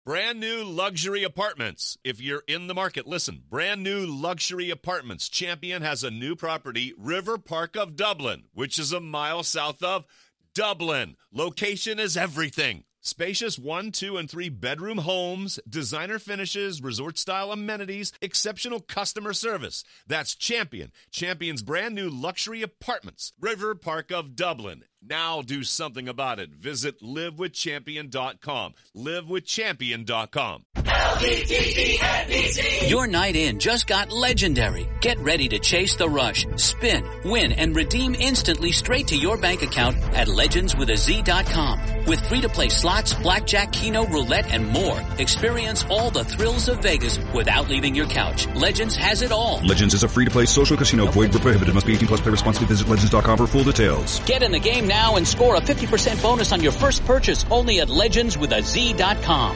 Brand new luxury apartments. If you're in the market, listen. Brand new luxury apartments. Champion has a new property, River Park of Dublin, which is a mile south of Dublin. Location is everything. Spacious 1, 2, and 3 bedroom homes, designer finishes, resort-style amenities, exceptional customer service. That's Champion. Champion's brand new luxury apartments, River Park of Dublin. Now do something about it. Visit livewithchampion.com. Livewithchampion.com. LVTENBC. Your night in just got legendary. Get ready to chase the rush, spin, win, and redeem instantly straight to your bank account at legendswithaz.com. With free-to-play slots, blackjack, keno, roulette, and more. Experience all the thrills of Vegas without leaving your couch. Legends has it all. Legends is a free-to-play social casino. Void where prohibited. Must be 18 plus. Play responsibly. Visit legends.com for full details. Get in the game now and score a 50% bonus on your first purchase only at legendswithaz.com.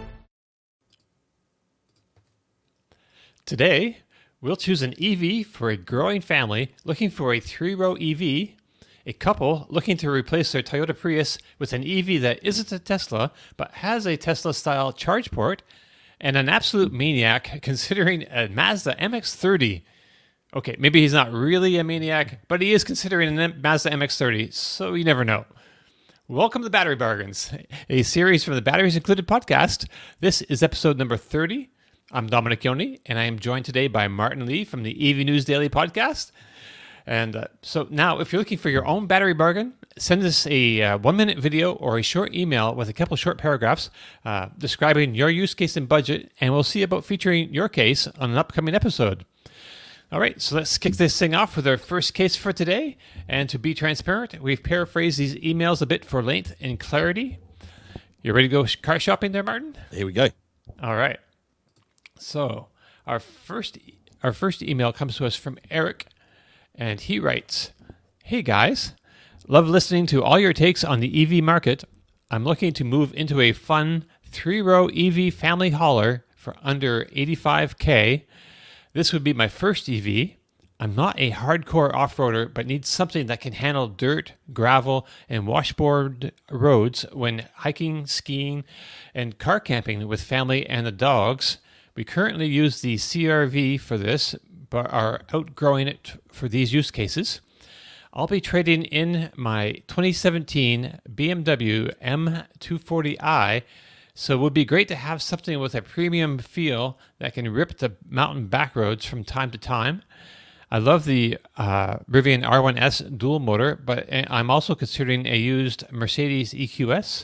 Today, we'll choose an EV for a growing family looking for a 3-row EV, a couple looking to replace their Toyota Prius with an EV that isn't a Tesla but has a Tesla-style charge port, and an absolute maniac considering a Mazda MX-30. Okay, maybe he's not really a maniac, but he is considering a Mazda MX-30, so you never know. Welcome to Battery Bargains, a series from the Batteries Included podcast. This is episode number 30. I'm Dominic Yoni, and I am joined today by Martin Lee from the EV News Daily podcast. And so now, if you're looking for your own battery bargain, send us a 1-minute video or a short email with a couple short paragraphs describing your use case and budget, and we'll see about featuring your case on an upcoming episode. All right, so let's kick this thing off with our first case for today. And to be transparent, we've paraphrased these emails a bit for length and clarity. You ready to go car shopping there, Martin? Here we go. All right. So our first email comes to us from Eric, and he writes, "Hey guys, love listening to all your takes on the EV market. I'm looking to move into a fun 3-row EV family hauler for under $85K. This would be my first EV. I'm not a hardcore off-roader, but need something that can handle dirt, gravel, and washboard roads when hiking, skiing, and car camping with family and the dogs. We currently use the CR-V for this, but are outgrowing it for these use cases. I'll be trading in my 2017 BMW M240i, so it would be great to have something with a premium feel that can rip the mountain back roads from time to time. I love the Rivian R1S dual motor, but I'm also considering a used Mercedes EQS,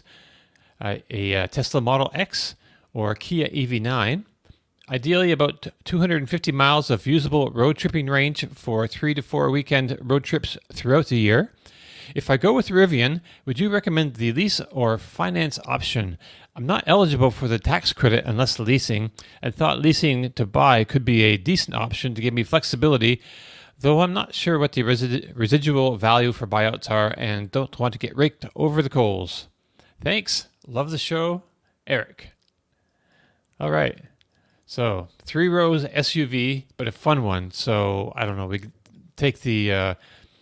a Tesla Model X, or Kia EV9. Ideally about 250 miles of usable road tripping range for 3 to 4 weekend road trips throughout the year. If I go with Rivian, would you recommend the lease or finance option? I'm not eligible for the tax credit unless leasing, and thought leasing to buy could be a decent option to give me flexibility, though I'm not sure what the residual value for buyouts are and don't want to get raked over the coals. Thanks. Love the show. Eric." All right. So 3 rows SUV, but a fun one. So I don't know. We could take the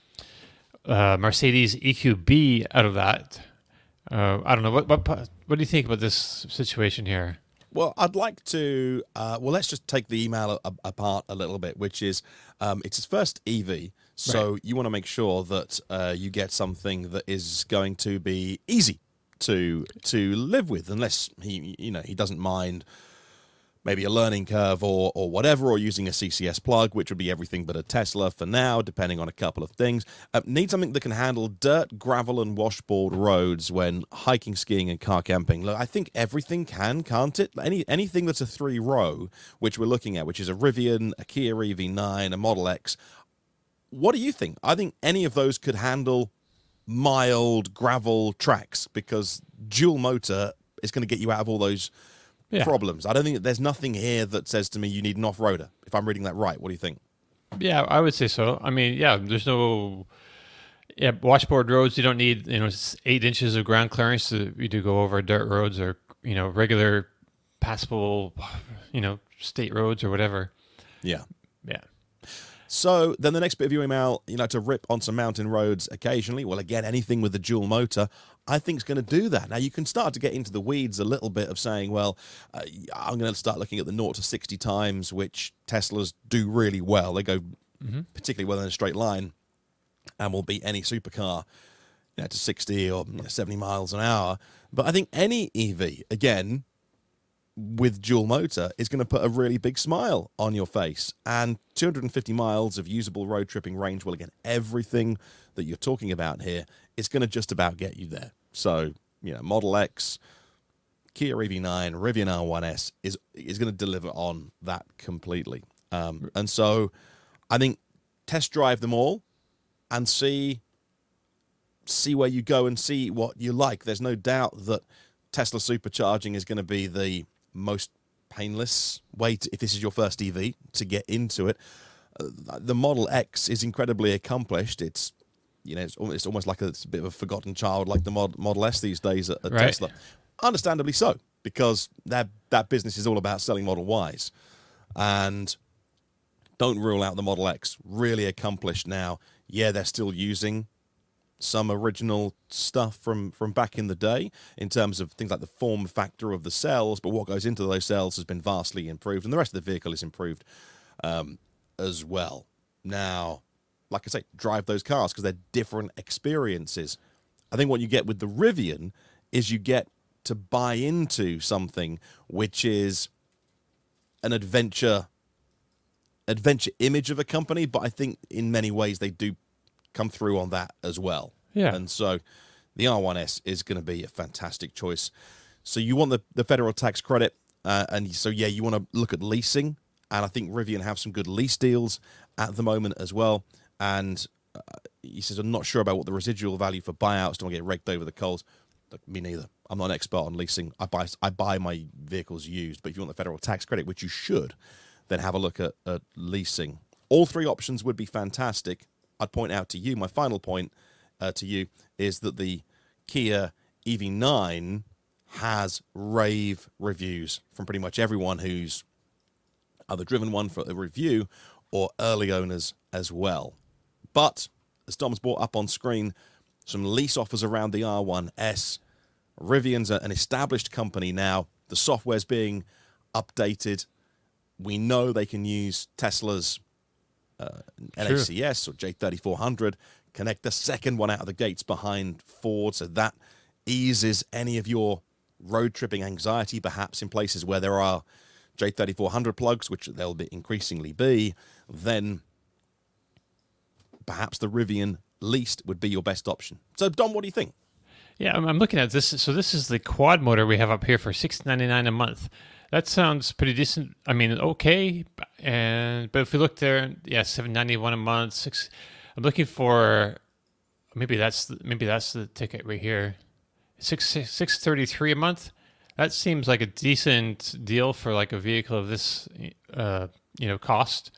Mercedes EQB out of that. I don't know. What do you think about this situation here? Well, I'd like to. Let's just take the email apart a little bit, which is it's his first EV, so right. You want to make sure that you get something that is going to be easy to live with, unless he doesn't mind maybe a learning curve or whatever, or using a CCS plug, which would be everything but a Tesla for now, depending on a couple of things. Need something that can handle dirt, gravel, and washboard roads when hiking, skiing, and car camping. Look, I think everything can't it? Anything that's a 3-row, which we're looking at, which is a Rivian, a Kia EV9, a Model X. What do you think? I think any of those could handle mild gravel tracks, because dual motor is going to get you out of all those problems. I don't think there's nothing here that says to me you need an off-roader, if I'm reading that right. What do you think? Yeah, I would say so. I mean, there's no washboard roads. You don't need 8 inches of ground clearance to go over dirt roads or regular passable state roads or whatever. Yeah. So then the next bit of your email, to rip on some mountain roads occasionally. Well, again, anything with the dual motor, I think is going to do that. Now, you can start to get into the weeds a little bit of saying, well, I'm going to start looking at the 0 to 60 times, which Teslas do really well. They go particularly well in a straight line and will beat any supercar to 60 or 70 miles an hour. But I think any EV, again, with dual motor is going to put a really big smile on your face. And 250 miles of usable road tripping range, well, again, everything that you're talking about here is going to just about get you there. So, Model X, Kia EV9, Rivian R1S is going to deliver on that completely. And so I think test drive them all and see where you go and see what you like. There's no doubt that Tesla supercharging is going to be the most painless way if this is your first EV to get into it. The Model X is incredibly accomplished. It's it's almost like it's a bit of a forgotten child, like the Model S these days at Right. Tesla. Understandably so, because that business is all about selling Model Ys. And don't rule out the Model X. Really accomplished now. Yeah, they're still using some original stuff from back in the day in terms of things like the form factor of the cells, but what goes into those cells has been vastly improved, and the rest of the vehicle is improved as well. Now, like I say, drive those cars because they're different experiences. I think what you get with the Rivian is you get to buy into something which is an adventure image of a company, but I think in many ways they do come through on that as well. Yeah. And so the R1S is going to be a fantastic choice. So you want the federal tax credit, and so, yeah, you want to look at leasing, and I think Rivian have some good lease deals at the moment as well. And he says, I'm not sure about what the residual value for buyouts don't get raked over the coals. Look, me neither. I'm not an expert on leasing. I buy my vehicles used, but if you want the federal tax credit, which you should, then have a look at leasing. All three options would be fantastic. I'd point out to you, my final point to you is that the Kia EV9 has rave reviews from pretty much everyone who's either driven one for a review or early owners as well. But, as Dom's brought up on screen, some lease offers around the R1S. Rivian's an established company now. The software's being updated. We know they can use Tesla's NACS or J3400, connect the second one out of the gates behind Ford, so that eases any of your road tripping anxiety, perhaps in places where there are J3400 plugs, which there'll be increasingly be. Then perhaps the Rivian leased would be your best option. So, Dom, what do you think? Yeah, I'm looking at this. So this is the quad motor we have up here for $699 a month. That sounds pretty decent. I mean, okay, but if we look there, yeah, $791 a month. I'm looking for maybe that's the ticket right here. $633 a month. That seems like a decent deal for like a vehicle of this cost.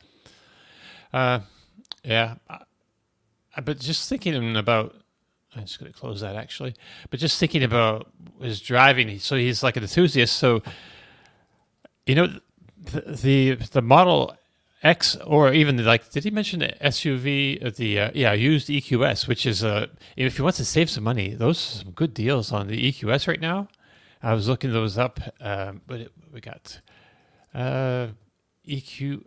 Yeah, but just thinking about. I'm just going to close that actually. But just thinking about his driving, so he's like an enthusiast. So, the Model X, or even did he mention the SUV? Used EQS, which is if he wants to save some money, those are some good deals on the EQS right now. I was looking those up, but we got EQS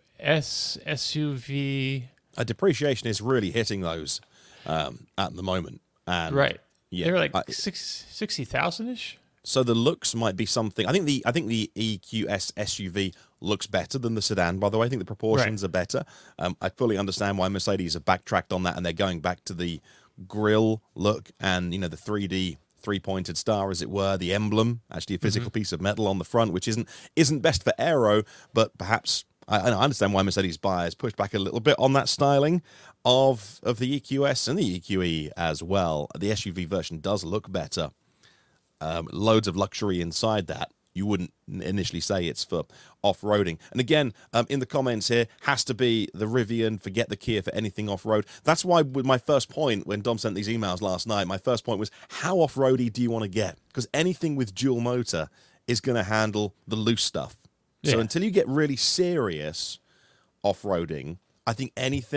SUV. Depreciation is really hitting those at the moment. And right. Yeah, they're like 60,000-ish. So the looks might be something. I think the EQS SUV looks better than the sedan. By the way, I think the proportions are better. I fully understand why Mercedes have backtracked on that, and they're going back to the grille look and the 3D three-pointed star, as it were, the emblem, actually a physical piece of metal on the front, which isn't best for aero, but perhaps. I understand why Mercedes buyers pushed back a little bit on that styling of the EQS and the EQE as well. The SUV version does look better. Loads of luxury inside that. You wouldn't initially say it's for off-roading. And again, in the comments here, has to be the Rivian, forget the Kia for anything off-road. That's why with my first point, when Dom sent these emails last night, my first point was, how off-roady do you want to get? Because anything with dual motor is going to handle the loose stuff. So until you get really serious off-roading, I think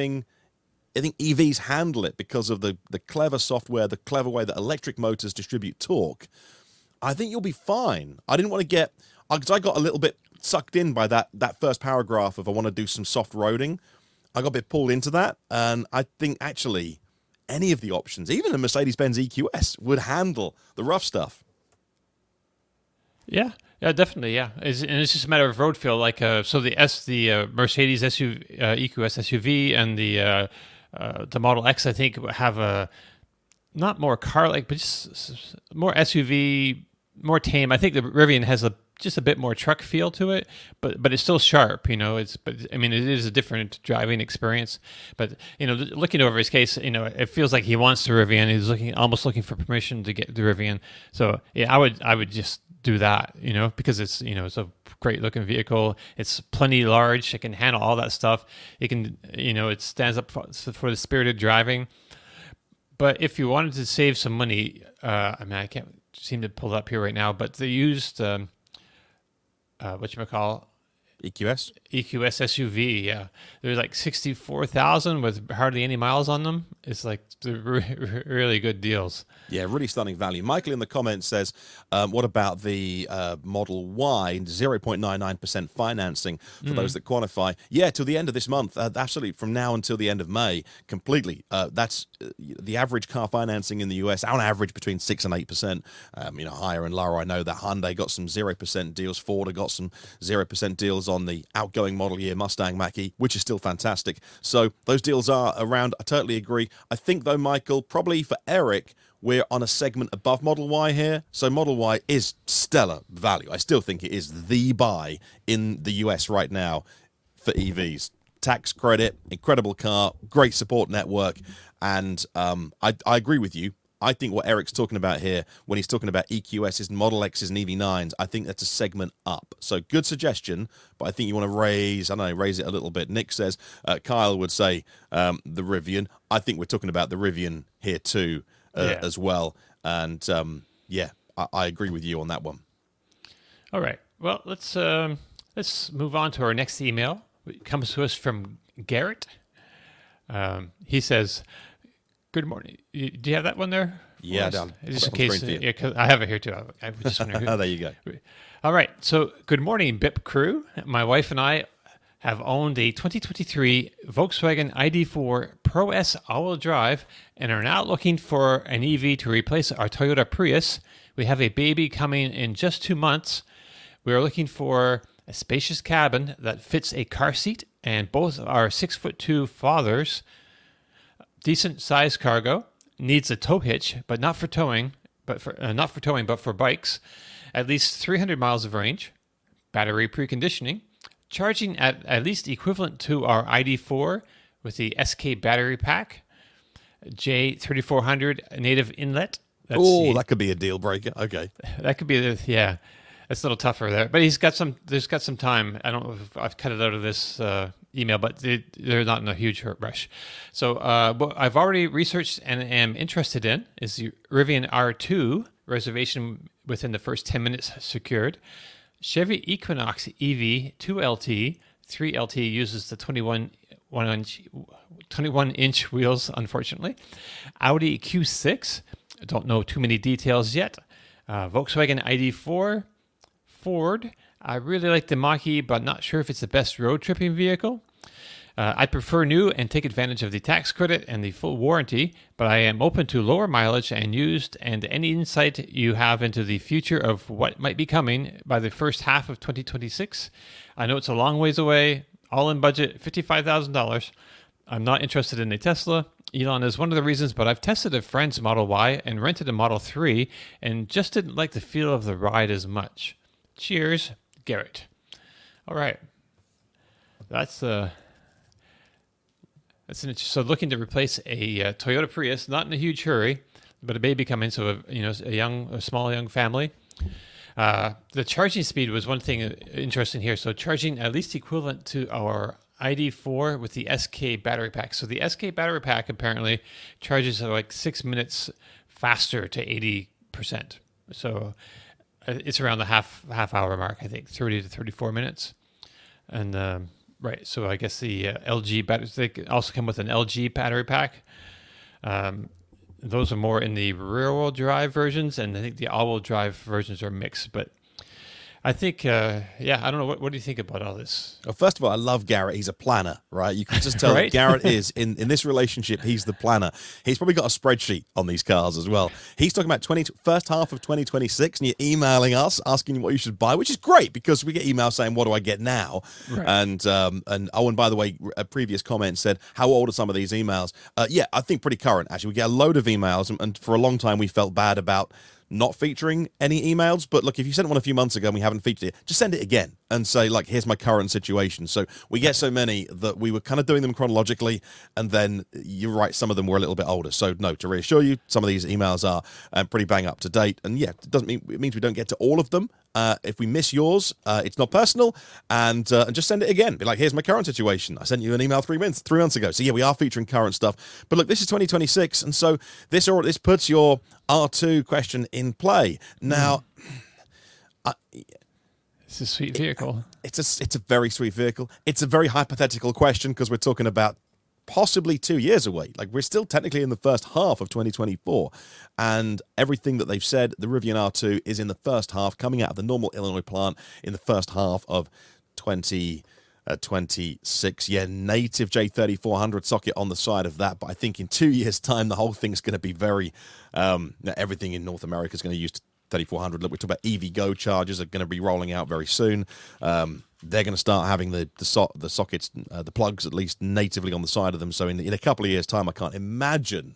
EVs handle it because of the clever software, the clever way that electric motors distribute torque. I think you'll be fine. I didn't want to get, because I got a little bit sucked in by that first paragraph of I want to do some soft roading. I got a bit pulled into that, and I think actually any of the options, even a Mercedes-Benz EQS, would handle the rough stuff. Yeah, definitely. Yeah, it's just a matter of road feel. Like so, the Mercedes SUV, EQS SUV, and the Model X, I think, have a not more car-like, but just more SUV, more tame. I think the Rivian has just a bit more truck feel to it, but it's still sharp, it is a different driving experience. But looking over his case, it feels like he wants the Rivian. He's almost looking for permission to get the Rivian. So yeah, I would just do that, because it's it's a great looking vehicle. It's plenty large. It can handle all that stuff. It can it stands up for the spirited driving. But if you wanted to save some money, I can't seem to pull it up here right now, but they used whatchamacall? EQS SUV, yeah. They're like 64,000 with hardly any miles on them. It's like really good deals. Yeah, really stunning value. Michael in the comments says, what about the Model Y, 0.99% financing for those that qualify? Yeah, till the end of this month. Absolutely, from now until the end of May, completely. That's the average car financing in the US, on average between 6 and 8%. Higher and lower. I know that Hyundai got some 0% deals. Ford have got some 0% deals on the outgoing model year Mustang Mach-E, which is still fantastic. So those deals are around. I totally agree. I think, though, Michael, probably for Eric, we're on a segment above Model Y here. So Model Y is stellar value. I still think it is the buy in the US right now for EVs. Tax credit, incredible car, great support network. And I agree with you. I think what Eric's talking about here, when he's talking about EQSs, Model Xs, and EV9s, I think that's a segment up. So good suggestion, but I think you want to raise it a little bit. Nick says, Kyle would say the Rivian. I think we're talking about the Rivian here too as well. And I agree with you on that one. All right. Well, let's move on to our next email. It comes to us from Garrett. He says, good morning. Do you have that one there? Yeah, down. Just in case, I have it here too. I just wonder there you go. All right. So, good morning, BIP crew. My wife and I have owned a 2023 Volkswagen ID4 Pro S all-wheel drive and are now looking for an EV to replace our Toyota Prius. We have a baby coming in just 2 months. We are looking for a spacious cabin that fits a car seat and both our 6'2" fathers. Decent size cargo, needs a tow hitch, but not for towing, but for bikes. At least 300 miles of range. Battery preconditioning. Charging at least equivalent to our ID4 with the SK battery pack. J3400 native inlet. That could be a deal breaker. Okay. That could be it's a little tougher there. But there's got some time. I don't know if I've cut it out of this email, but they're not in a huge rush. So what I've already researched and am interested in is the Rivian R2 reservation within the first 10 minutes secured. Chevy Equinox EV 2LT, 3LT uses the 21-inch wheels, unfortunately. Audi Q6, I don't know too many details yet. Volkswagen ID4, Ford. I really like the Mach-E, but not sure if it's the best road tripping vehicle. I prefer new and take advantage of the tax credit and the full warranty, but I am open to lower mileage and used, and any insight you have into the future of what might be coming by the first half of 2026. I know it's a long ways away, all in budget, $55,000. I'm not interested in a Tesla. Elon is one of the reasons, but I've tested a friend's Model Y and rented a Model 3 and just didn't like the feel of the ride as much. Cheers, Garrett. All right. So looking to replace a Toyota Prius, not in a huge hurry, but a baby coming, so a small young family. The charging speed was one thing interesting here. So charging at least equivalent to our ID4 with the SK battery pack. So the SK battery pack apparently charges like 6 minutes faster to 80%. So it's around the half hour mark, I think, 30 to 34 minutes. And Right. So I guess the LG batteries, they also come with an LG battery pack. Those are more in the rear-wheel drive versions, and I think the all-wheel drive versions are mixed. But I think, I don't know. What do you think about all this? Well, first of all, I love Garrett. He's a planner, right? You can just tell Right? that Garrett is, in this relationship, he's the planner. He's probably got a spreadsheet on these cars as well. He's talking about first half of 2026, and you're emailing us, asking what you should buy, which is great because we get emails saying, what do I get now? Right. And Owen, by the way, a previous comment said, how old are some of these emails? I think pretty current, actually. We get a load of emails, and for a long time we felt bad about not featuring any emails, but look, if you sent one a few months ago and we haven't featured it, just send it again and say, like, here's my current situation. So we get so many that we were kind of doing them chronologically, and then you're right, some of them were a little bit older. So no, to reassure you, some of these emails are pretty bang up to date. And yeah, it means we don't get to all of them. If we miss yours, it's not personal, and just send it again. Be like, here's my current situation. I sent you an email 3 months ago. So yeah, we are featuring current stuff. But look, this is 2026, and so this puts your R2 question in play. Now, It's a sweet vehicle. it's a very sweet vehicle. It's a very hypothetical question because we're talking about possibly 2 years away. Like, we're still technically in the first half of 2024, and everything that they've said, the Rivian R2 is in the first half, coming out of the Normal, Illinois plant in the first half of 2026. Yeah, native J3400 socket on the side of that, but I think in 2 years' time, the whole thing's going to be very, everything in North America is going to use 3400. Look, we talk about EVgo chargers are going to be rolling out very soon. They're going to start having the sockets, the plugs at least natively on the side of them. So in a couple of years' time, I can't imagine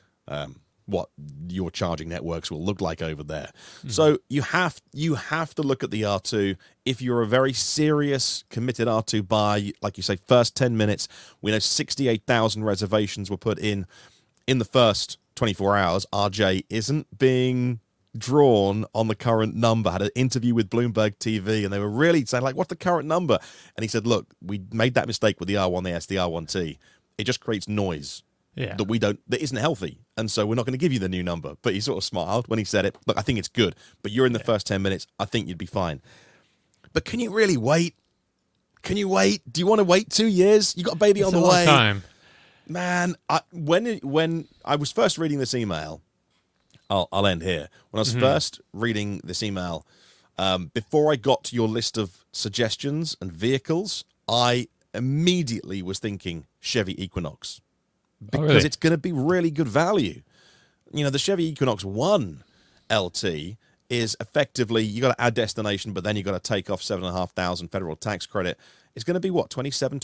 what your charging networks will look like over there. Mm-hmm. So you have to look at the R2 if you're a very serious, committed R2 buy. Like you say, first 10 minutes, we know 68,000 reservations were put in the first 24 hours. RJ isn't being drawn on the current number. Had an interview with Bloomberg TV, and they were really saying, like, what's the current number? And he said, look, we made that mistake with the R1S, the R1T. It just creates noise that isn't healthy, and so we're not going to give you the new number. But he sort of smiled when he said it. Look, I think it's good, but you're in the first 10 minutes. I think you'd be fine. But can you really wait? Can you wait? Do you want to wait 2 years? You got a baby on the way. Time. Man, when I was first reading this email, I'll end here. When I was first reading this email, before I got to your list of suggestions and vehicles, I immediately was thinking Chevy Equinox because it's going to be really good value. You know, the Chevy Equinox 1 LT is effectively, you got to add destination, but then you got to take off $7,500 federal tax credit. It's going to be what,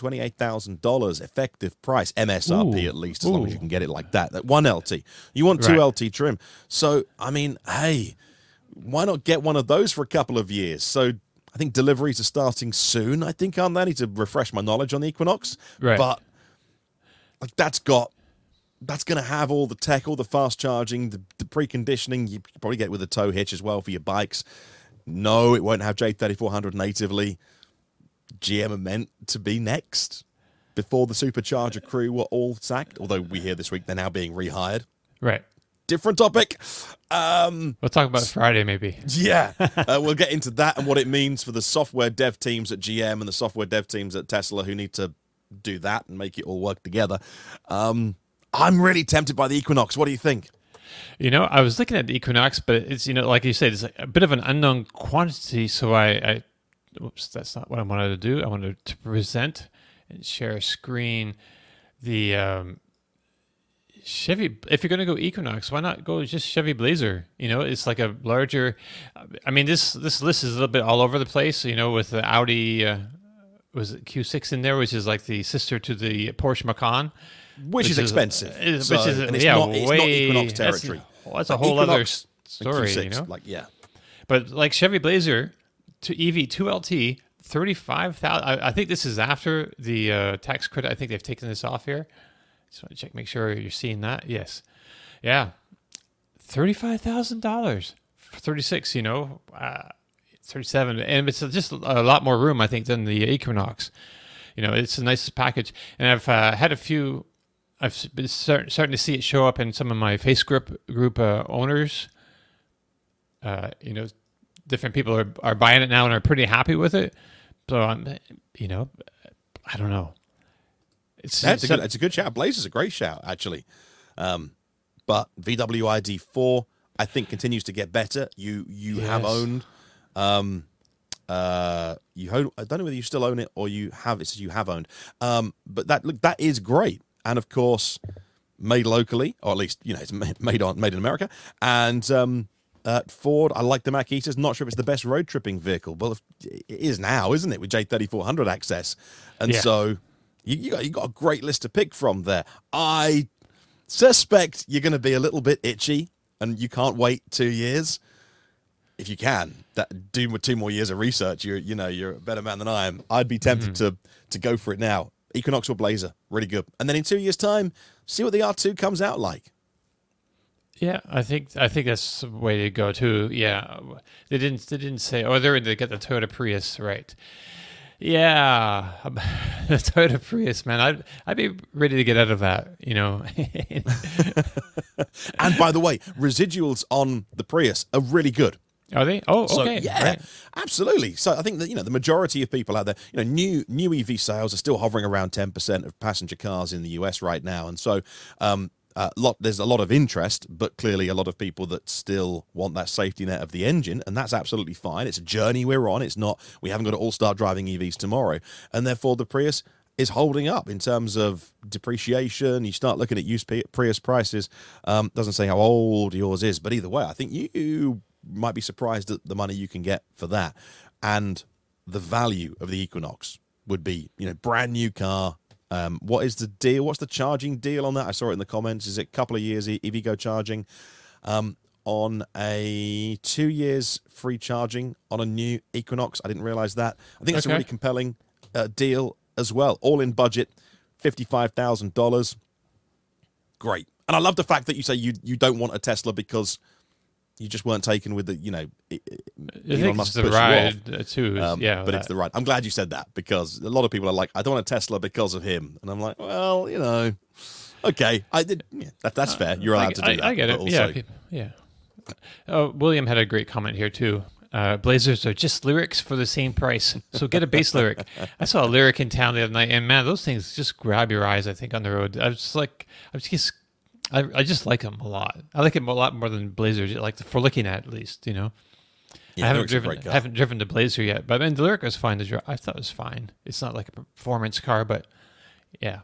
$28,000 effective price, MSRP at least, as long as you can get it like that. That one LT. You want two LT trim. So, I mean, hey, why not get one of those for a couple of years? So I think deliveries are starting soon. I think I need to refresh my knowledge on the Equinox. Right. But like that's going to have all the tech, all the fast charging, the preconditioning. You probably get with a tow hitch as well for your bikes. No, it won't have J3400 natively. GM are meant to be next before the supercharger crew were all sacked, although we hear this week they're now being rehired. Right. Different topic. We'll talk about Friday maybe. Yeah. We'll get into that and what it means for the software dev teams at GM and the software dev teams at Tesla who need to do that and make it all work together. I'm really tempted by the Equinox. What do you think? You know, I was looking at the Equinox, but it's, you know, like you said, it's a bit of an unknown quantity, so I oops, that's not what I wanted to do. I wanted to present and share a screen. The Chevy, if you're going to go Equinox, why not go just Chevy Blazer? You know, it's like a larger, I mean, this list is a little bit all over the place, you know, with the Audi, was it Q6 in there, which is like the sister to the Porsche Macan. Which is expensive. And it's not Equinox territory. That's a whole other story, Q6, you know? Like, yeah. But like Chevy Blazer, to EV 2LT, 35,000. I think this is after the tax credit. I think they've taken this off here. Just want to check, make sure you're seeing that. Yes, yeah, $35,000 for 36. You know, 37, and it's just a lot more room, I think, than the Equinox. You know, it's a nice package, and I've had a few. I've been starting to see it show up in some of my Facebook group owners. You know, different people are buying it now and are pretty happy with it. So I'm, you know, I don't know. It's a good shout. Blazer's a great shout, actually. But VW ID4, I think, continues to get better. You have owned. I don't know whether you still own it or you have. It says you have owned. But that is great, and of course, made locally, or at least it's made in America. And Ford, I like the Mach-E's. Not sure if it's the best road tripping vehicle, but it is now, isn't it, with J3400 access? And so you got a great list to pick from there. I suspect you're going to be a little bit itchy, and you can't wait 2 years. If you can, do with 2 more years of research, you're a better man than I am. I'd be tempted to go for it now. Equinox or Blazer, really good. And then in 2 years' time, see what the R2 comes out like. Yeah, I think that's the way to go too. Yeah, they didn't say. Oh, they got the Toyota Prius, right? Yeah, the Toyota Prius, man. I'd be ready to get out of that, And by the way, residuals on the Prius are really good. Are they? Oh, okay. So, yeah, right. Absolutely. So I think that the majority of people out there, new EV sales are still hovering around 10% of passenger cars in the US right now, and so there's a lot of interest, but clearly a lot of people that still want that safety net of the engine, and that's absolutely fine. It's a journey we're on. It's not, we haven't got to all start driving EVs tomorrow, and therefore the Prius is holding up in terms of depreciation. You start looking at used Prius prices. Doesn't say how old yours is, but either way, I think you might be surprised at the money you can get for that, and the value of the Equinox would be, brand new car. What is the deal? What's the charging deal on that? I saw it in the comments. Is it a couple of years EVgo charging on a 2 years free charging on a new Equinox? I didn't realize that. I think that's a really compelling deal as well. All in budget, $55,000. Great. And I love the fact that you say you don't want a Tesla because you just weren't taken with the, Elon Musk the ride too. But it's the ride. I'm glad you said that, because a lot of people are like, I don't want a Tesla because of him. And I'm like, well, okay. I did. Yeah, that's fair. You're allowed to do that. I get it. Also, yeah. William had a great comment here too. Blazers are just lyrics for the same price. So get a base lyric. I saw a lyric in town the other night, and man, those things just grab your eyes, I think, on the road. I just like them a lot. I like them a lot more than Blazers, like for looking at least, Yeah, I haven't driven the Blazer yet, but the Lyric was fine to drive. I thought it was fine. It's not like a performance car, but yeah.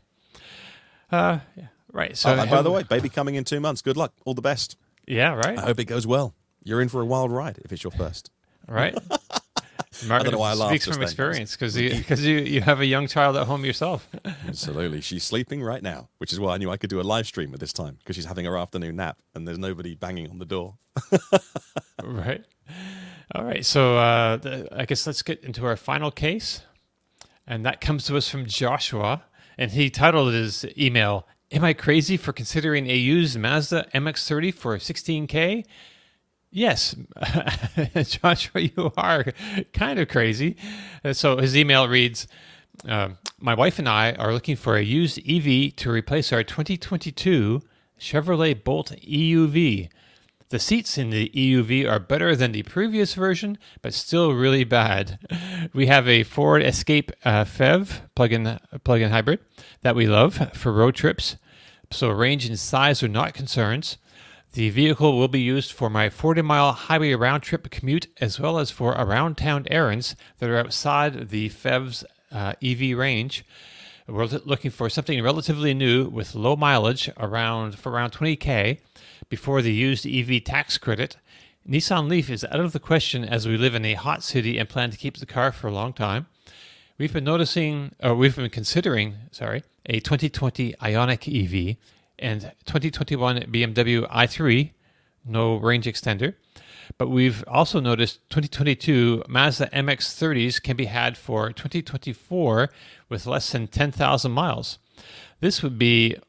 Right. So, by the way, baby coming in 2 months. Good luck. All the best. Yeah, right. I hope it goes well. You're in for a wild ride if it's your first. Right. I don't know why I laughed. Speaks from experience, because you have a young child at home yourself. Absolutely. She's sleeping right now, which is why I knew I could do a live stream at this time, because she's having her afternoon nap and there's nobody banging on the door. Right. All right. So I guess let's get into our final case. And that comes to us from Joshua. And he titled his email, "Am I crazy for considering a used Mazda MX-30 for $16K? Yes, Joshua, you are kind of crazy. So his email reads, my wife and I are looking for a used EV to replace our 2022 Chevrolet Bolt EUV. The seats in the EUV are better than the previous version, but still really bad. We have a Ford Escape PHEV plug-in hybrid that we love for road trips, so range and size are not concerns. The vehicle will be used for my 40-mile highway round-trip commute, as well as for around-town errands that are outside the PHEV's EV range. We're looking for something relatively new with low mileage, around 20K, before the used EV tax credit. Nissan Leaf is out of the question as we live in a hot city and plan to keep the car for a long time. We've been considering a 2020 Ioniq EV and 2021 BMW i3, no range extender. But we've also noticed 2022 Mazda MX-30s can be had for 2024 with less than 10,000 miles. This would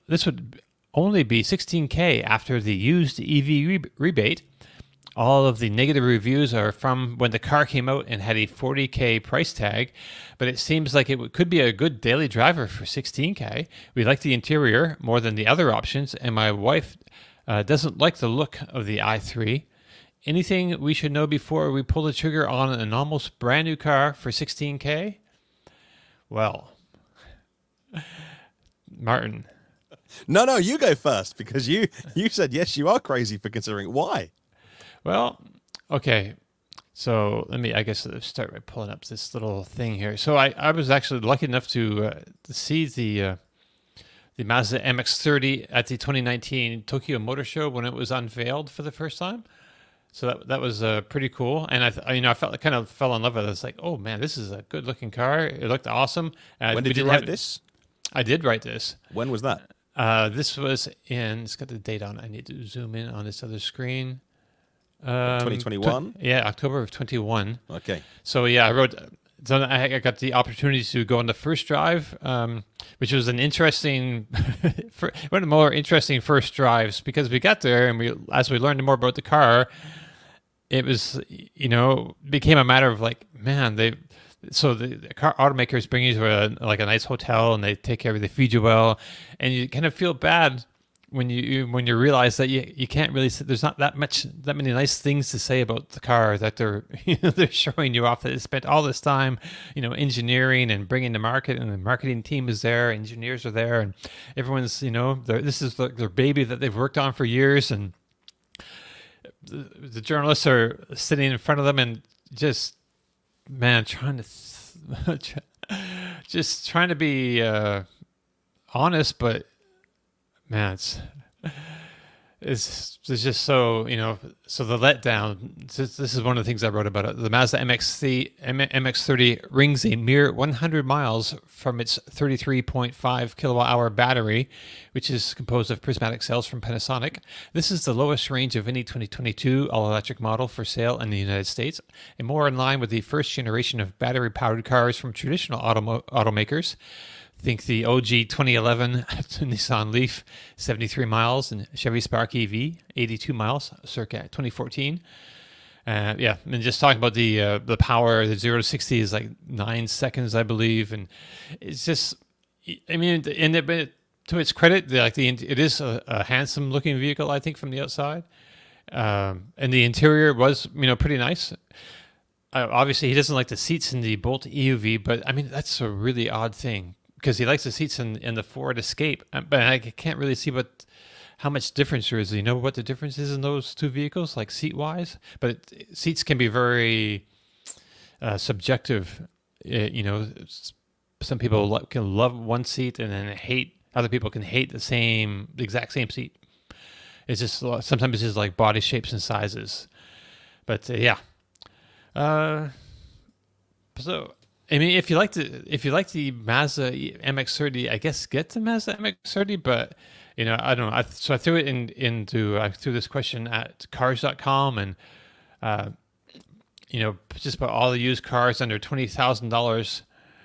only be $16K after the used EV rebate. All of the negative reviews are from when the car came out and had a $40K price tag, but it seems like it could be a good daily driver for $16K. We like the interior more than the other options, and my wife doesn't like the look of the i3. Anything we should know before we pull the trigger on an almost brand new car for $16K? Well, Martin. No, you go first because you said yes, you are crazy for considering. Why? Well, okay. So I guess start by pulling up this little thing here. So I was actually lucky enough to see the Mazda MX-30 at the 2019 Tokyo Motor Show when it was unveiled for the first time. So that was pretty cool, and I kind of fell in love with it. It's like, oh man, this is a good looking car. It looked awesome. When did you write this? I did write this. When was that? This was it's got the date on it. I need to zoom in on this other screen. 2021? Yeah, October of 21. Okay. So yeah, I got the opportunity to go on the first drive, which was an interesting, one of the more interesting first drives because we got there and as we learned more about the car, it was, became a matter of like, man, the car automakers bring you to a nice hotel and they take care of you, they feed you well, and you kind of feel bad when you realize that you can't really, there's not that many nice things to say about the car that they're they're showing you off, that they spent all this time engineering and bringing to market, and the marketing team is there, engineers are there, and everyone's this is their baby that they've worked on for years, and the journalists are sitting in front of them and just trying to be honest, but man, it's just so, so the letdown, this is one of the things I wrote about it. The Mazda MX-30 rings a mere 100 miles from its 33.5 kilowatt-hour battery, which is composed of prismatic cells from Panasonic. This is the lowest range of any 2022 all-electric model for sale in the United States, and more in line with the first generation of battery-powered cars from traditional automakers. Think the OG 2011 Nissan Leaf, 73 miles, and Chevy Spark EV, 82 miles, circa 2014. And just talking about the power, the 0 to 60 is like 9 seconds, I believe, and it's just, to its credit, it is a handsome looking vehicle, I think, from the outside, and the interior was pretty nice. Obviously, he doesn't like the seats in the Bolt EUV, but that's a really odd thing, because he likes the seats in the Ford Escape, but I can't really see how much difference there is. You know what the difference is in those two vehicles, like seat-wise? But seats can be very subjective. Some people can love one seat and then other people can hate the exact same seat. It's just sometimes it's just like body shapes and sizes. But so. If you like the Mazda MX-30, I guess get the Mazda MX-30, but I don't know. So I threw it I threw this question at cars.com, and just about all the used cars under $20,000,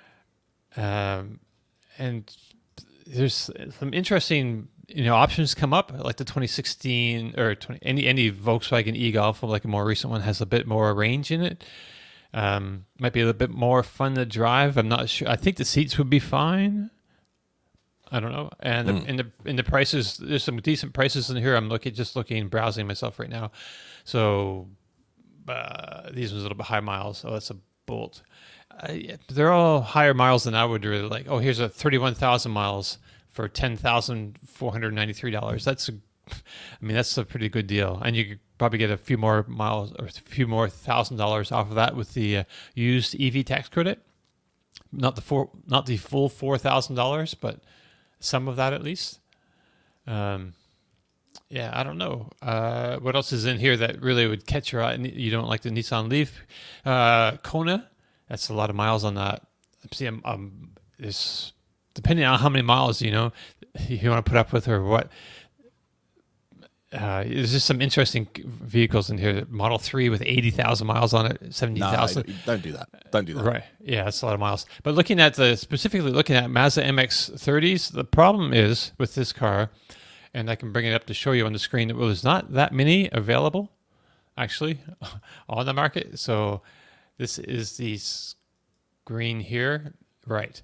and there's some interesting options come up, like the 2016 or any Volkswagen e-Golf, like a more recent one, has a bit more range in it. Might be a little bit more fun to drive. I'm not sure. I think the seats would be fine. I don't know. And in the prices, there's some decent prices in here. I'm browsing myself right now. So these ones a little bit high miles. Oh, that's a Bolt. They're all higher miles than I would really like. Oh, here's a 31,000 miles for $10,493. That's a pretty good deal, and you could probably get a few more miles or a few more $1,000 off of that with the used EV tax credit. Not the full $4,000, but some of that at least. I don't know. What else is in here that really would catch your eye? You don't like the Nissan Leaf, Kona? That's a lot of miles on that. See, there's, depending on how many miles you want to put up with or what. There's just some interesting vehicles in here. Model 3 with 80,000 miles on it, 70,000. No, don't do that. Don't do that. Right. Yeah, that's a lot of miles. But specifically looking at Mazda MX-30s, the problem is with this car, and I can bring it up to show you on the screen, that there's not that many available, actually, on the market. So this is the screen here. Right.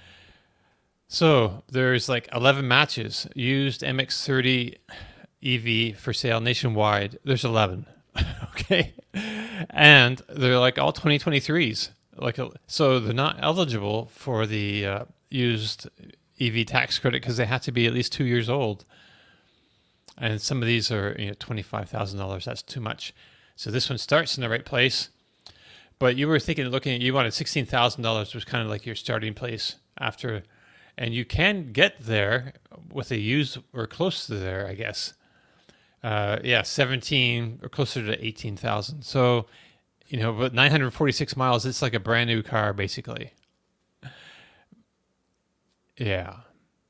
So there's like 11 matches. Used MX-30 EV for sale nationwide. There's 11. Okay. And they're like all 2023s. So they're not eligible for the used EV tax credit because they have to be at least 2 years old. And some of these are $25,000. That's too much. So this one starts in the right place. But you were you wanted $16,000 was kind of like your starting place after. And you can get there with a used or close to there, I guess. 17 or closer to 18,000. So, but 946 miles, it's like a brand new car, basically. Yeah.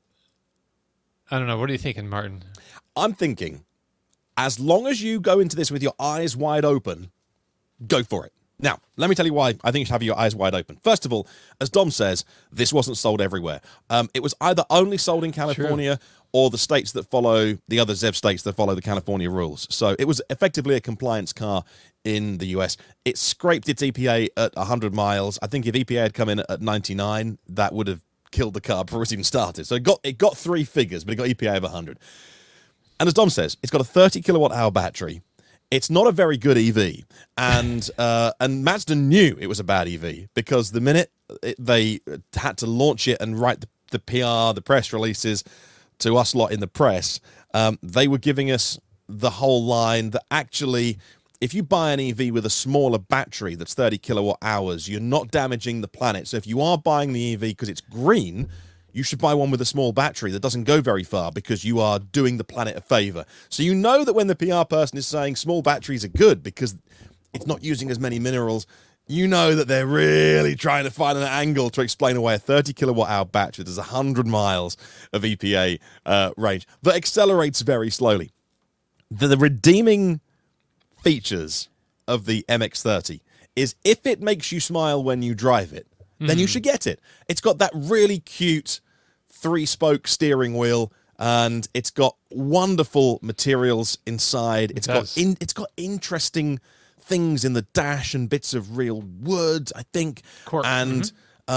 I don't know. What are you thinking, Martin? I'm thinking, as long as you go into this with your eyes wide open, go for it. Now, let me tell you why I think you should have your eyes wide open. First of all, as Dom says, this wasn't sold everywhere. It was either only sold in California or the states that follow, the other ZEV states that follow the California rules. So it was effectively a compliance car in the US. It scraped its EPA at 100 miles. I think if EPA had come in at 99, that would have killed the car before it even started. So it got 3 figures, but it got EPA of 100. And as Dom says, it's got a 30 kilowatt hour battery. It's not a very good EV, and Mazda knew it was a bad EV because the minute they had to launch it and write the PR, the press releases to us lot in the press, they were giving us the whole line that actually, if you buy an EV with a smaller battery that's 30 kilowatt hours, you're not damaging the planet. So if you are buying the EV because it's green, you should buy one with a small battery that doesn't go very far because you are doing the planet a favor. So you know that when the PR person is saying small batteries are good because it's not using as many minerals, you know that they're really trying to find an angle to explain away a 30 kilowatt hour battery that has 100 miles of EPA range that accelerates very slowly. The redeeming features of the MX-30 is if it makes you smile when you drive it, then you should get it. It's got that really cute 3-spoke steering wheel, and it's got wonderful materials inside. It's got interesting things in the dash and bits of real wood, I think. Cork. And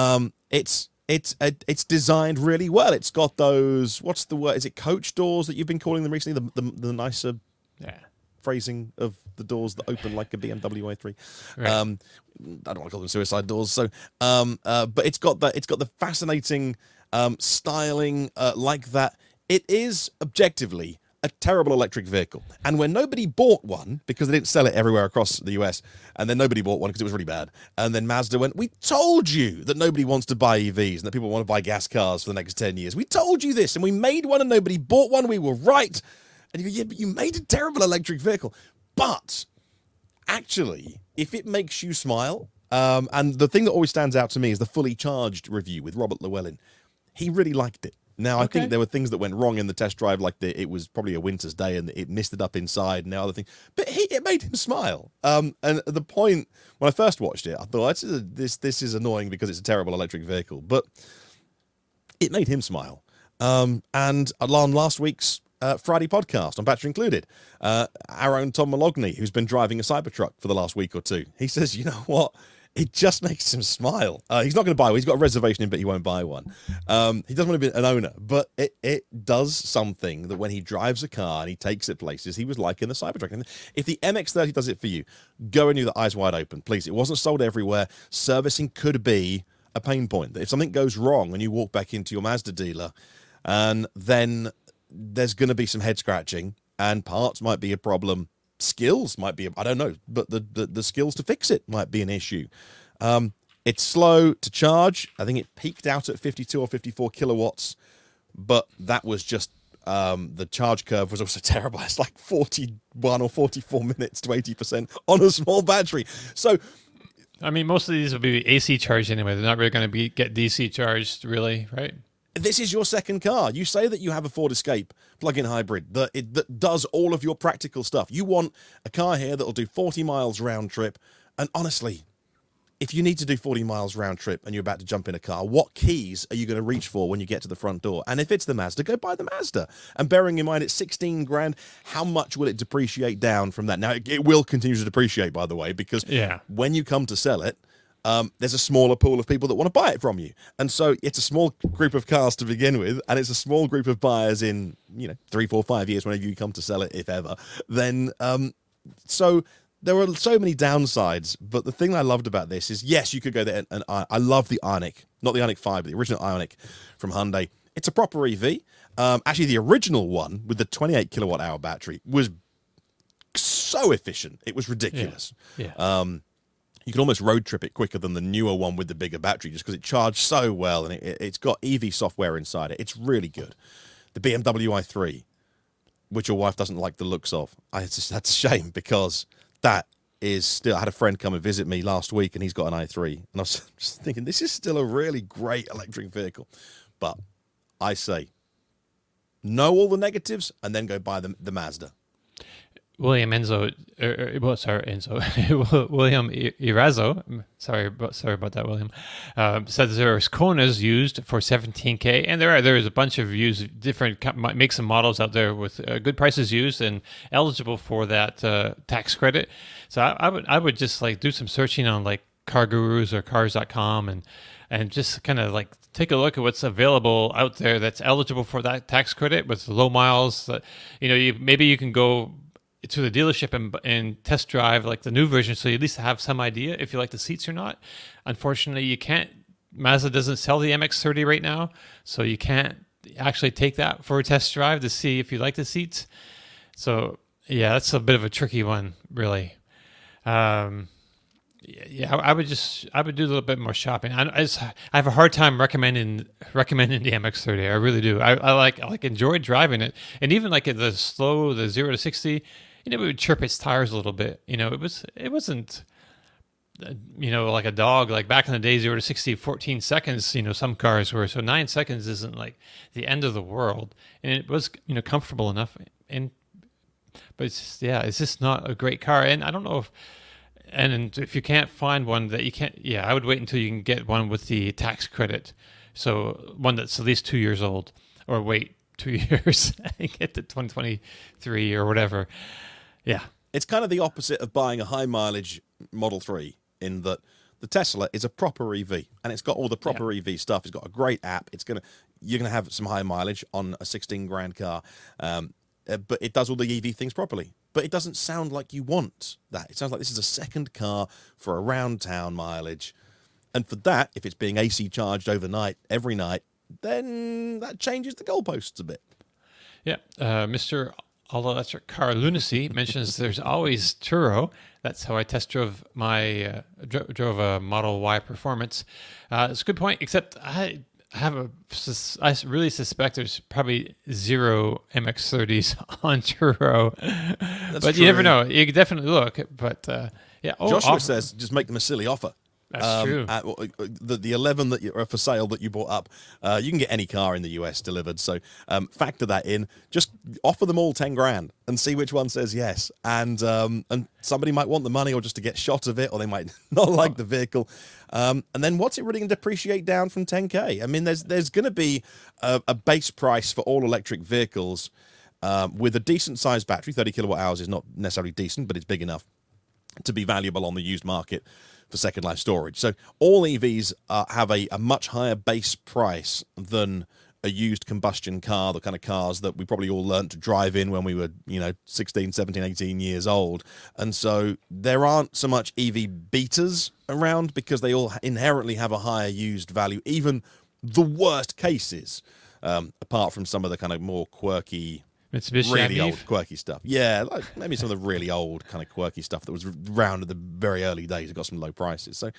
it's designed really well. It's got those, what's the word? Is it coach doors that you've been calling them recently? The nicer phrasing of the doors that open like a BMW i3. Right. I don't want to call them suicide doors. So, but it's got the fascinating styling like that. It is objectively a terrible electric vehicle. And when nobody bought one, because they didn't sell it everywhere across the US, and then nobody bought one because it was really bad, and then Mazda went, we told you that nobody wants to buy EVs and that people want to buy gas cars for the next 10 years. We told you this, and we made one and nobody bought one. We were right. And you go, yeah, but you made a terrible electric vehicle. But actually, if it makes you smile, and the thing that always stands out to me is the Fully Charged review with Robert Llewellyn. He really liked it. Now, I think there were things that went wrong in the test drive, like it was probably a winter's day and it misted up inside and other things. But it made him smile. And at the point, when I first watched it, I thought, this is annoying because it's a terrible electric vehicle. But it made him smile. And on last week's Friday podcast on Battery Included, our own Tom Mologney, who's been driving a Cybertruck for the last week or two, he says, you know what? It just makes him smile. He's not going to buy one. He's got a reservation in, but he won't buy one. He doesn't want to be an owner, but it does something that when he drives a car and he takes it places, he was like in the Cybertruck. And if the MX-30 does it for you, go and do the eyes wide open, please. It wasn't sold everywhere. Servicing could be a pain point. If something goes wrong and you walk back into your Mazda dealer, and then there's going to be some head scratching, and parts might be a problem. Skills might be, I don't know, but the skills to fix it might be an issue. It's slow to charge. I think it peaked out at 52 or 54 kilowatts, but that was just, the charge curve was also terrible. It's like 41 or 44 minutes to 80% on a small battery. So, I mean, most of these will be AC charged anyway. They're not really going to get DC charged, really, right? This is your second car. You say that you have a Ford Escape plug-in hybrid that does all of your practical stuff. You want a car here that will do 40 miles round trip. And honestly, if you need to do 40 miles round trip and you're about to jump in a car, what keys are you going to reach for when you get to the front door? And if it's the Mazda, go buy the Mazda. And bearing in mind it's 16 grand, how much will it depreciate down from that? Now, it will continue to depreciate, by the way, because when you come to sell it, there's a smaller pool of people that want to buy it from you. And so it's a small group of cars to begin with, and it's a small group of buyers in, 3, 4, 5 years, whenever you come to sell it, if ever. Then, so there are so many downsides, but the thing I loved about this is, yes, you could go there, and I love the Ioniq, not the Ioniq 5, but the original Ioniq from Hyundai. It's a proper EV. Actually, the original one with the 28 kilowatt hour battery was so efficient. It was ridiculous. Yeah. You can almost road trip it quicker than the newer one with the bigger battery just because it charged so well, and it's got EV software inside it. It's really good. The BMW i3, which your wife doesn't like the looks of, that's a shame because that is still... I had a friend come and visit me last week, and he's got an i3, and I was just thinking, this is still a really great electric vehicle. But I say, know all the negatives and then go buy the Mazda. William Enzo, William Irazo, sorry about that, William, said there's Konas used for 17K, and there's a bunch of used different makes and models out there with good prices used and eligible for that tax credit. So I would just like do some searching on like Car Gurus or Cars.com and just kind of like take a look at what's available out there that's eligible for that tax credit with low miles. Maybe you can go to the dealership and test drive like the new version, so you at least have some idea if you like the seats or not. Unfortunately, you can't. Mazda doesn't sell the MX-30 right now, so you can't actually take that for a test drive to see if you like the seats. So yeah, that's a bit of a tricky one, really. I would do a little bit more shopping. I have a hard time recommending the MX-30. I really do. I enjoy driving it, and even like the 0 to 60. It would chirp its tires a little bit. It wasn't, like a dog. Like back in the day, 0 to 60, 14 seconds. Some cars were. So 9 seconds isn't like the end of the world, and it was comfortable enough. But it's just not a great car. And I don't know if you can't find one that you can't. Yeah, I would wait until you can get one with the tax credit. So one that's at least 2 years old, or wait 2 years and get to 2023 or whatever. Yeah. It's kind of the opposite of buying a high mileage Model 3 in that the Tesla is a proper EV and it's got all the proper EV stuff. It's got a great app. You're going to have some high mileage on a 16 grand car. But it does all the EV things properly. But it doesn't sound like you want that. It sounds like this is a second car for around town mileage. And for that, if it's being AC charged overnight, every night, then that changes the goalposts a bit. Yeah. Mr. All-Electric Car Lunacy mentions there's always Turo. That's how I test drove drove a Model Y Performance. It's a good point, except I really suspect there's probably 0 MX-30s on Turo. But true. You never know. You can definitely look. But yeah. Joshua says just make them a silly offer. That's true. The 11 that are for sale that you bought up, you can get any car in the US delivered. So factor that in. Just offer them all 10 grand and see which one says yes. And somebody might want the money or just to get shot of it, or they might not like the vehicle. And then what's it really going to depreciate down from 10K? I mean, there's going to be a base price for all electric vehicles with a decent sized battery. 30 kilowatt hours is not necessarily decent, but it's big enough to be valuable on the used market for second life storage. So all EVs have a much higher base price than a used combustion car, the kind of cars that we probably all learned to drive in when we were, 16, 17, 18 years old. And so there aren't so much EV beaters around because they all inherently have a higher used value, even the worst cases, apart from some of the kind of more quirky, Mitsubishi really old quirky stuff. Yeah, like maybe some of the really old kind of quirky stuff that was around at the very early days. It got some low prices. So,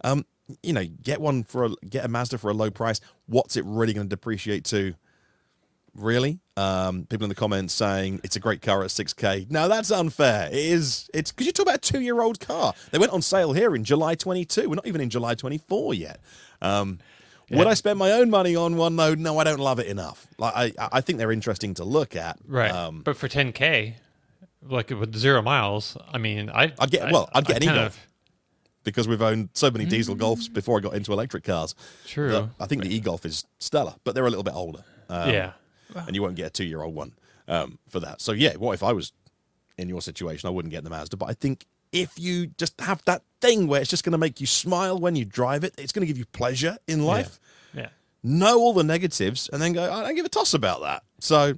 get a Mazda for a low price. What's it really going to depreciate to? Really? People in the comments saying it's a great car at 6K. No, that's unfair. It's because you talk about a 2-year-old car. They went on sale here in July 22. We're not even in July 24 yet. Would I spend my own money on one? No, I don't love it enough. Like I think they're interesting to look at. Right. But for 10K, like with 0 miles, I mean, I'd get an e-Golf because we've owned so many diesel Golfs before I got into electric cars. True. I think the e-Golf is stellar, but they're a little bit older. Yeah. And you won't get a 2-year-old one for that. So yeah, what if I was in your situation? I wouldn't get the Mazda, but I think if you just have that thing where it's just going to make you smile when you drive it, it's going to give you pleasure in life. Yeah. Know all the negatives and then go, I don't give a toss about that. So,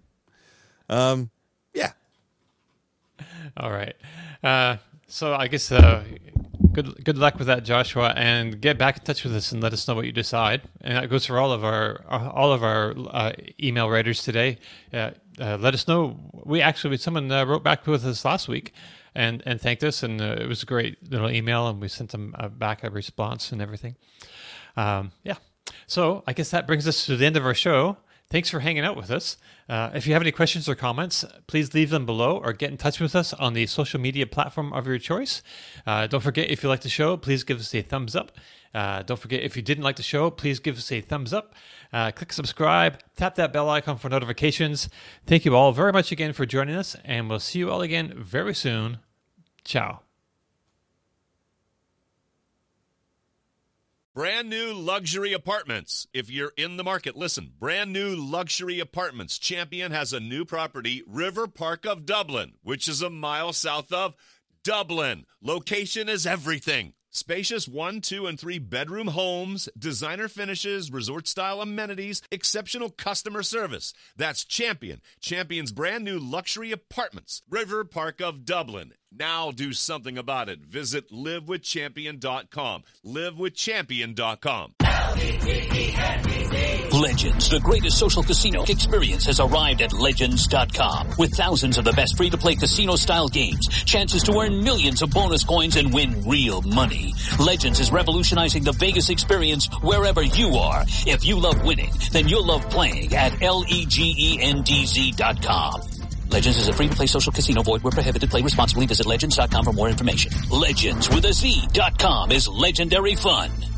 yeah. All right. So I guess Good luck with that, Joshua, and get back in touch with us and let us know what you decide. And that goes for all of our email writers today. Let us know. Someone wrote back with us last week and thanked us, and it was a great little email, and we sent them back a response and everything. So I guess that brings us to the end of our show. Thanks for hanging out with us. If you have any questions or comments, please leave them below or get in touch with us on the social media platform of your choice. Don't forget, if you like the show, please give us a thumbs up. Don't forget, if you didn't like the show, please give us a thumbs up. Click subscribe, tap that bell icon for notifications. Thank you all very much again for joining us, and we'll see you all again very soon. Ciao. Brand new luxury apartments. If you're in the market, listen. Brand new luxury apartments. Champion has a new property, River Park of Dublin, which is a mile south of Dublin. Location is everything. Spacious 1, 2, and 3 bedroom homes, designer finishes, resort-style amenities, exceptional customer service. That's Champion. Champion's brand new luxury apartments, River Park of Dublin. Now do something about it. Visit livewithchampion.com. livewithchampion.com. Legends, the greatest social casino experience, has arrived at Legends.com. With thousands of the best free-to-play casino-style games, chances to earn millions of bonus coins and win real money. Legends is revolutionizing the Vegas experience wherever you are. If you love winning, then you'll love playing at LEGENDZ.com. Legends is a free-to-play social casino. Void where prohibited. Play responsibly. Visit Legends.com for more information. Legends with a Z.com is legendary fun.